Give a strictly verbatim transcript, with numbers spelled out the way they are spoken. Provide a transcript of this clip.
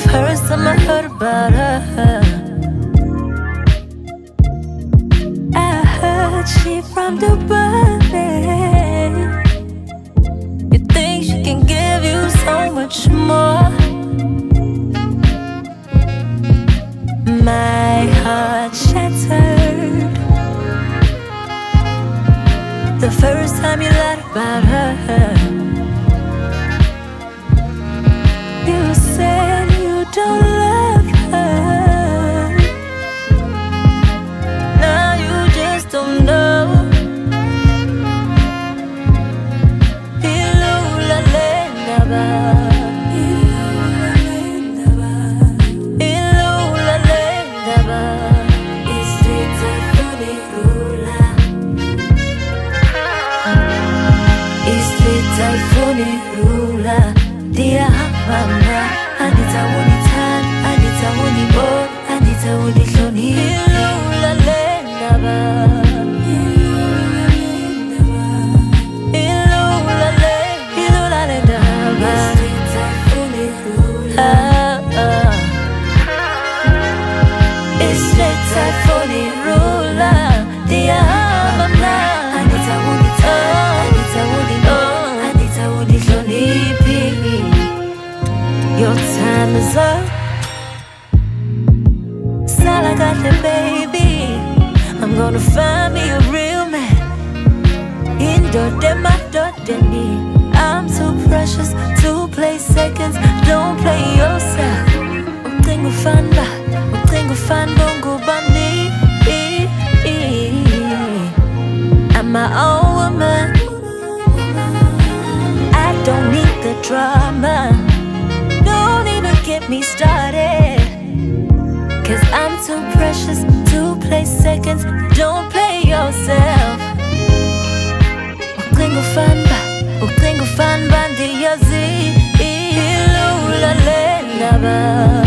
first time I heard about her, I heard she from Dubai. You think she can give you so much more? My heart shattered the first time you lied about her. You said you don't love her. Now you just don't know. Ilula lendaba, ilula lendaba. Istrita funi rula, istrita funi rula. Dear mama, Anita woni tan, Anita woni bo, Anita woni shoni. Ilula lendaba, ilula le, ilula lendaba. Ah ah, it's straight time for the ruler. Dear mama, Anita woni tan, Anita woni bo, Anita woni shoni. Your time is up. Sala got the baby. I'm gonna find me a real man. Indo de ma do de me. I'm too precious to play seconds. Don't play yourself. Utengo fanda, utengo fandongo bandi. I'm my own woman. I don't need the drama. Don't even get me started, cause I'm too precious to play seconds. Don't play yourself. Uklingo fanba, uklingo fanba ndiyazi. Ilula lendaba.